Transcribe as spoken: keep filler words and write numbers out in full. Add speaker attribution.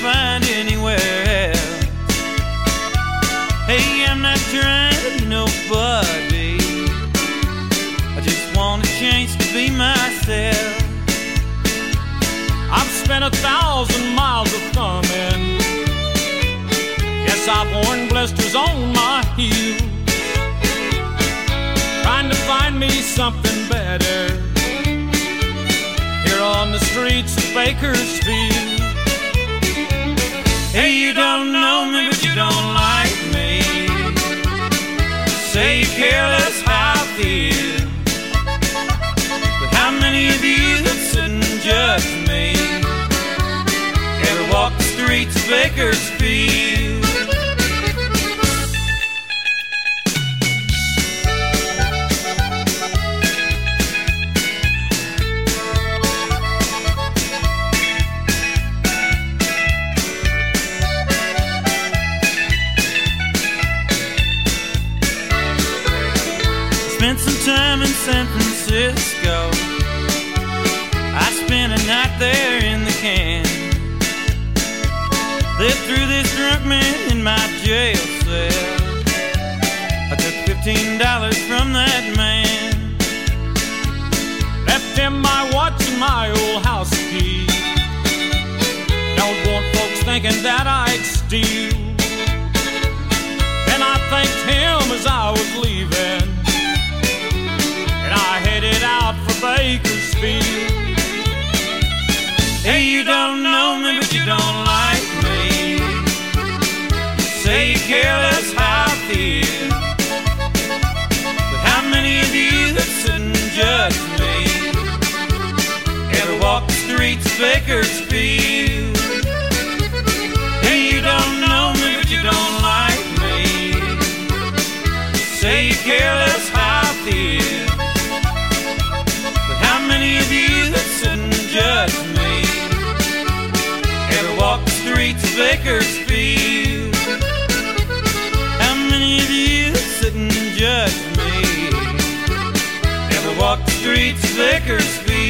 Speaker 1: find anywhere else. Hey, I'm not trying to be nobody, I just want a chance to be myself.
Speaker 2: I've spent a thousand miles of thumbing. Yes, I've worn blisters on my heels, trying to find me something better here on the streets of Bakersfield.
Speaker 1: Hey, you don't know me, but you don't like me. Say you care less how I feel, but how many of you that sit and judge me ever walk the streets of Bakersfield? Spent some time in San Francisco, I spent a night there in the can. Lived through this drunk man in my jail cell. I took fifteen dollars from that man,
Speaker 2: left him my watch and my old house key. Don't want folks thinking that I'd steal. And I thanked him as I was leaving, and I headed out for Bakersfield.
Speaker 1: Hey, you don't know me, but you don't like me. Say you care less how I feel, but how many of you that sit and judge me ever walk the streets of Bakersfield? Hey, you don't know me, but you don't like me. Say you care less how I feel, but how many of you that sit and judge me ever walk the streets of Bakersfield? How many of you that sit and judge me ever walk the streets of Bakersfield?